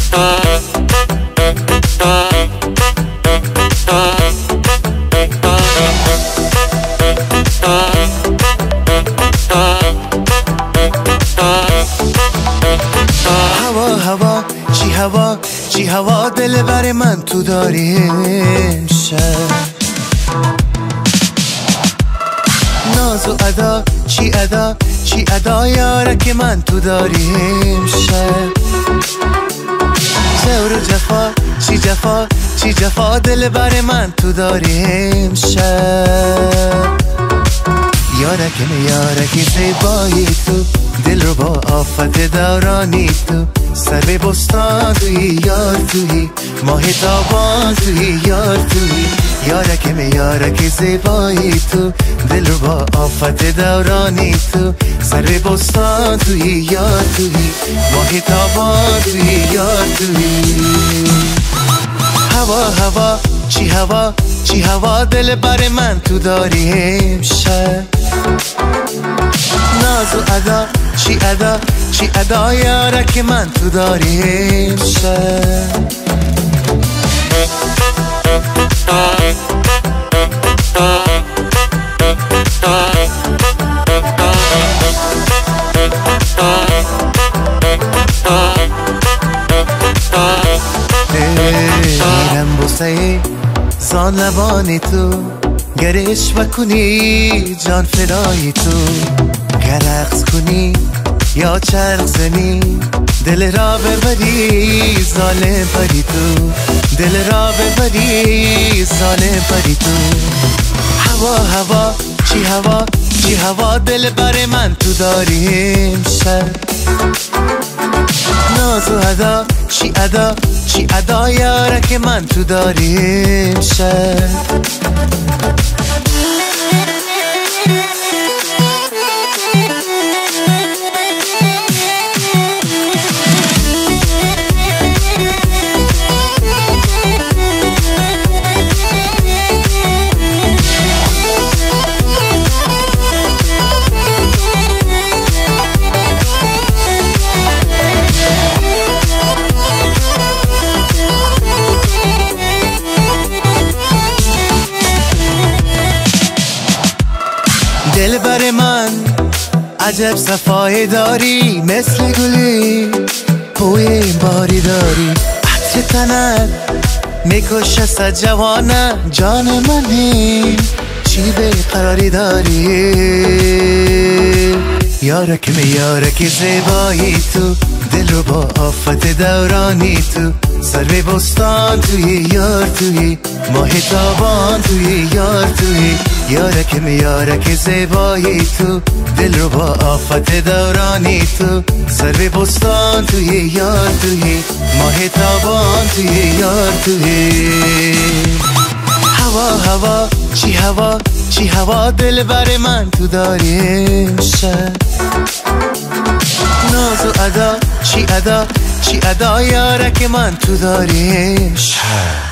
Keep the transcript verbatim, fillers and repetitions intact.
هوا هوا چی هوا چی هوا دل بر من تو داری امشب. ناز و ادا چی ادا چی ادا یاره که من تو داری امشب. زور و جفا چی جفا چی جفا دل بر من تو داری امشب. یارک یارک زیبایی تو دل رو با آفت دورانی تو سر به بستان توی یار توی ماه تابان توی یار توی یارک یارک زیبایی تو دل رو با آفت دورانی تو سر به بستان توی یار توی ماه تابان توی یار توی. هوا هوا چی هوا چی هوا دل بر من تو داری امشب. ناز و ادا چی ادا چی ادا یاره که من تو داری امشب. میرم بوسه زان لبانی تو گرش بکنی جان فدای تو گرقص کنی یا چرخ زنی دل را ببری ظالم پری تو دل را ببری ظالم پری تو. هوا هوا چی هوا چی هوا دل بر من تو داری امشب. ناز و ادا چی ادا چی ادا یاره که من تو داری امشب. دل بر من عجب صفایی داری مثل گلی بوی این باری داری عطر تنت میکشه صد جوانه جان منی چی به قراری داری یارک یارک زیبایی تو دل رو با آفت دورانی تو سر به بستان توی یار توی ماه تابان توی یار توی یارک یارک زیبایی تو دل رو با آفت دورانی تو سر به بستان توی یار توی ماه تابان توی یار توی. هوا هوا چی هوا چی هوا دل بر من تو داری امشب. ناز و ادا چی ادا چی ادا یاره که من تو داری امشب.